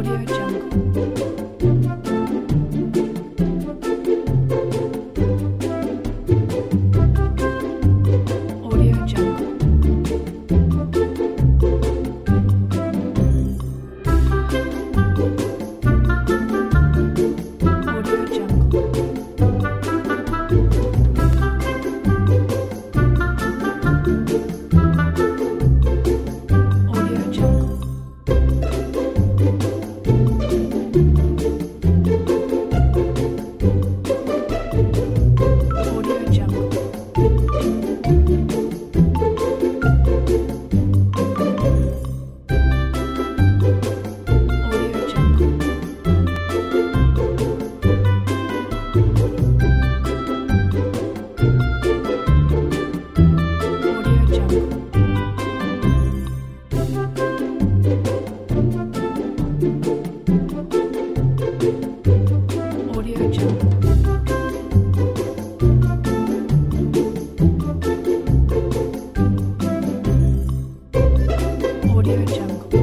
Audio Jungle. Audio Jungle. Audio Jungle. Audio Jungle. Audio Jungle. Audio Jungle. Audio Jungle. Audio Jungle. Audio Jungle.